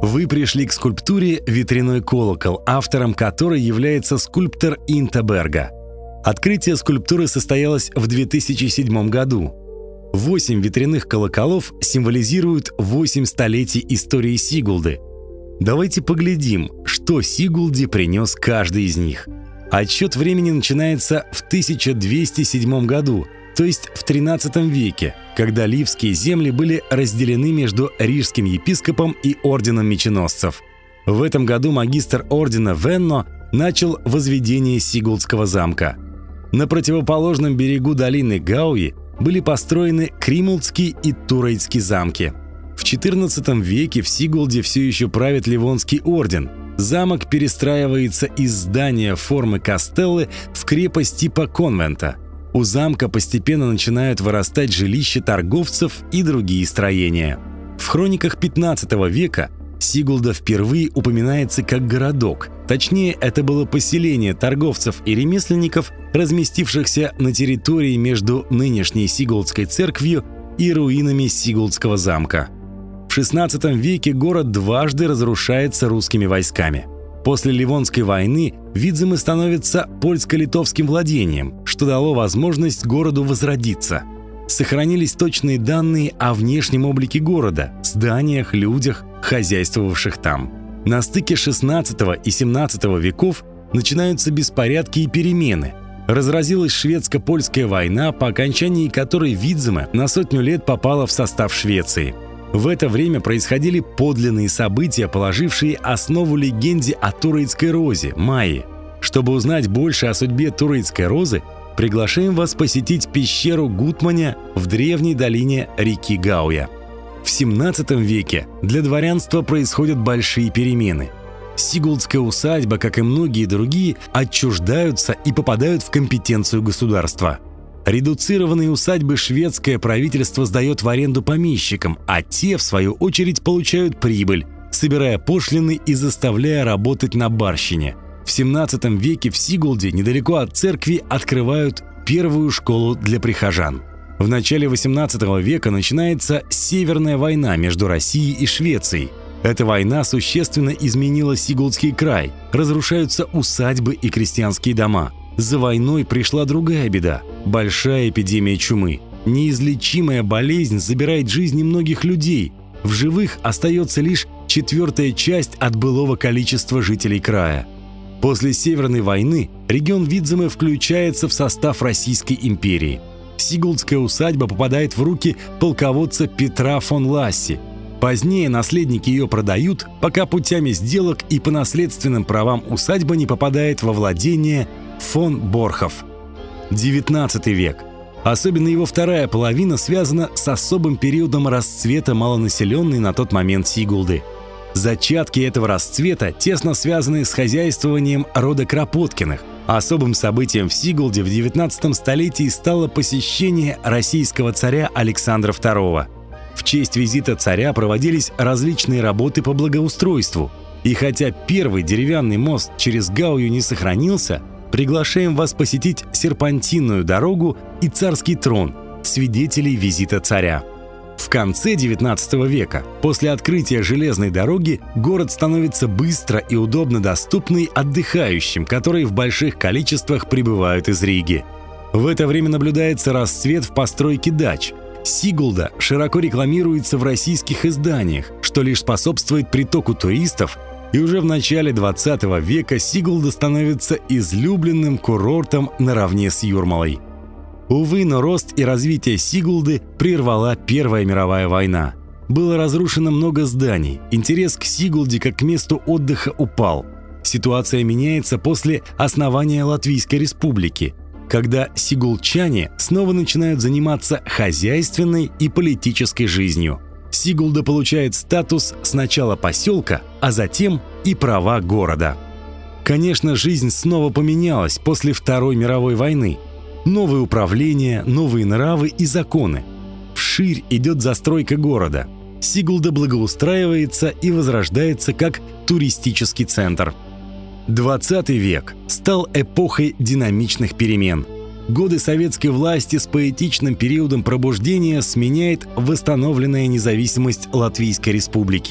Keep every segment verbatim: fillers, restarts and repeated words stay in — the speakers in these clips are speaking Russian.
Вы пришли к скульптуре «Ветряной колокол», автором которой является скульптор Инта Берга. Открытие скульптуры состоялось в две тысячи седьмом году. Восемь ветряных колоколов символизируют восемь столетий истории Сигулды. Давайте поглядим, что Сигулде принес каждый из них. Отсчет времени начинается в тысяча двести седьмом году, то есть в тринадцатом веке, когда ливские земли были разделены между рижским епископом и орденом меченосцев. В этом году магистр ордена Венно начал возведение Сигулдского замка. На противоположном берегу долины Гауи были построены Кримулдский и Турейдский замки. В четырнадцатом веке в Сигулде все еще правит Ливонский орден. Замок перестраивается из здания формы кастеллы в крепость типа конвента. У замка постепенно начинают вырастать жилища торговцев и другие строения. В хрониках пятнадцатого века Сигулда впервые упоминается как городок. Точнее, это было поселение торговцев и ремесленников, разместившихся на территории между нынешней Сигулдской церковью и руинами Сигулдского замка. В шестнадцатом веке город дважды разрушается русскими войсками. После Ливонской войны Видземы становятся польско-литовским владением, что дало возможность городу возродиться. Сохранились точные данные о внешнем облике города, зданиях, людях, хозяйствовавших там. На стыке шестнадцатого и семнадцатого веков начинаются беспорядки и перемены. Разразилась шведско-польская война, по окончании которой Видземе на сотню лет попала в состав Швеции. В это время происходили подлинные события, положившие основу легенде о Турейдской розе – Майи. Чтобы узнать больше о судьбе Турейдской розы, приглашаем вас посетить пещеру Гутманя в древней долине реки Гауя. В семнадцатом веке для дворянства происходят большие перемены. Сигулдская усадьба, как и многие другие, отчуждаются и попадают в компетенцию государства. Редуцированные усадьбы шведское правительство сдает в аренду помещикам, а те, в свою очередь, получают прибыль, собирая пошлины и заставляя работать на барщине. В семнадцатом веке в Сигулде, недалеко от церкви, открывают первую школу для прихожан. В начале восемнадцатого века начинается Северная война между Россией и Швецией. Эта война существенно изменила Сигулдский край, разрушаются усадьбы и крестьянские дома. За войной пришла другая беда – большая эпидемия чумы. Неизлечимая болезнь забирает жизни многих людей. В живых остается лишь четвертая часть от былого количества жителей края. После Северной войны регион Видземе включается в состав Российской империи. Сигулдская усадьба попадает в руки полководца Петра фон Ласси. Позднее наследники ее продают, пока путями сделок и по наследственным правам усадьба не попадает во владение фон Борхов. девятнадцатый век. Особенно его вторая половина связана с особым периодом расцвета малонаселенной на тот момент Сигулды. Зачатки этого расцвета тесно связаны с хозяйствованием рода Кропоткиных. Особым событием в Сигулде в девятнадцатом столетии стало посещение российского царя Александра второго. В честь визита царя проводились различные работы по благоустройству. И хотя первый деревянный мост через Гаую не сохранился, приглашаем вас посетить серпантинную дорогу и царский трон, свидетелей визита царя. В конце девятнадцатого века, после открытия железной дороги, город становится быстро и удобно доступный отдыхающим, которые в больших количествах прибывают из Риги. В это время наблюдается расцвет в постройке дач. Сигулда широко рекламируется в российских изданиях, что лишь способствует притоку туристов, и уже в начале двадцатого века Сигулда становится излюбленным курортом наравне с Юрмалой. Увы, но рост и развитие Сигулды прервала Первая мировая война. Было разрушено много зданий, интерес к Сигулде как к месту отдыха упал. Ситуация меняется после основания Латвийской республики, когда сигулчане снова начинают заниматься хозяйственной и политической жизнью. Сигулда получает статус сначала поселка, а затем и права города. Конечно, жизнь снова поменялась после Второй мировой войны. Новые управления, новые нравы и законы. Вширь идет застройка города. Сигулда благоустраивается и возрождается как туристический центр. двадцатый век стал эпохой динамичных перемен. Годы советской власти с поэтичным периодом пробуждения сменяет восстановленная независимость Латвийской республики.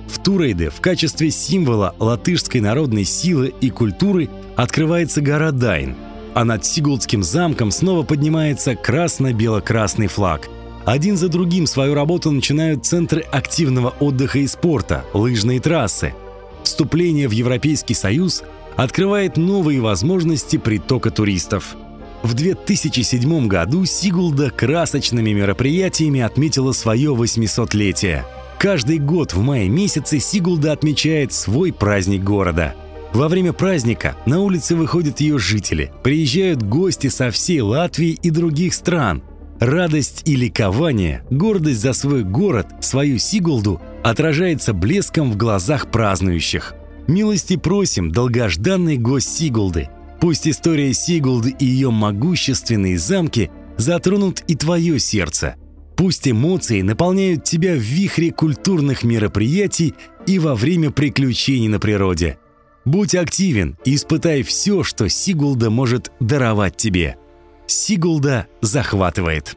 В Турейде в качестве символа латышской народной силы и культуры открывается гора Дайн, а над Сигулдским замком снова поднимается красно-бело-красный флаг. Один за другим свою работу начинают центры активного отдыха и спорта, лыжные трассы. Вступление в Европейский Союз открывает новые возможности притока туристов. В две тысячи седьмом году Сигулда красочными мероприятиями отметила свое восьмисотлетие. Каждый год в мае месяце Сигулда отмечает свой праздник города. Во время праздника на улицы выходят ее жители, приезжают гости со всей Латвии и других стран. Радость и ликование, гордость за свой город, свою Сигулду отражается блеском в глазах празднующих. Милости просим, долгожданный гость Сигулды. Пусть история Сигулды и ее могущественные замки затронут и твое сердце. Пусть эмоции наполняют тебя в вихре культурных мероприятий и во время приключений на природе. Будь активен и испытай все, что Сигулда может даровать тебе. Сигулда захватывает.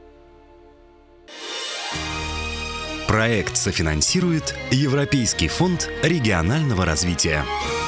Проект софинансирует Европейский фонд регионального развития.